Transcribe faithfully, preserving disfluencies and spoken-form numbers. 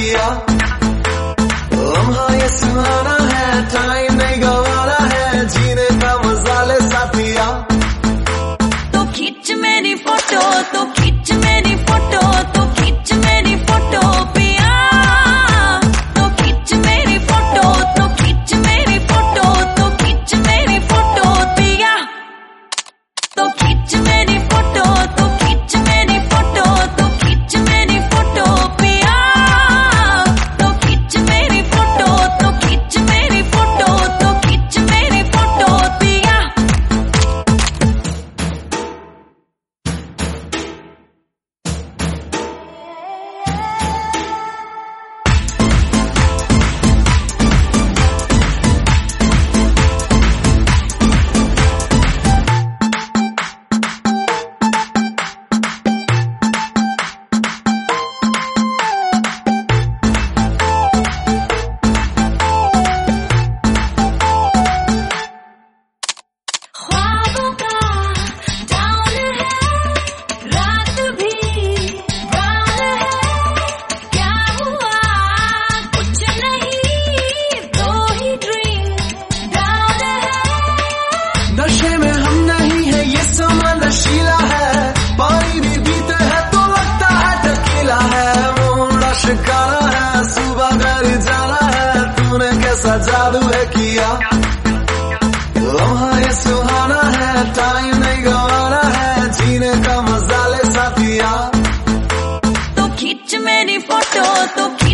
किया। लम्हा ये सुहाना है, टाइम नहीं गवाना है, जीने का मजा ले साथिया। तो खींच मेरी फोटो, तो खींच मेरी फोटो, तो खींच मेरी फोटो पिया। तो खींच मेरी फोटो, तो खींच मेरी फोटो, तो खींच मेरी फोटो पिया। तो खींच मेरी फोटो, तो खींच मेरी फोटो, तो खींच मेरी फोटो पिया। तो खींच मेरी फोटो, तो खींच मेरी फोटो, तो खींच मेरी फोटो पिया। ख्वाबों का जाल है, रात भी रात है। क्या हुआ कुछ नहीं, दो ही ड्रीम डाल है। नशे में हम नहीं है, ये समा नशीला है। पानी भी पीते हैं तो लगता है टकीला है। मोड़ा शिकारा है, सुबह घर जाना है, तूने कैसा जादू है किया। लम्हा ये सुहाना है, टाइम नहीं गवाना है, जीने का मजा ले साथिया। तो खींच मेरी फोटो, तो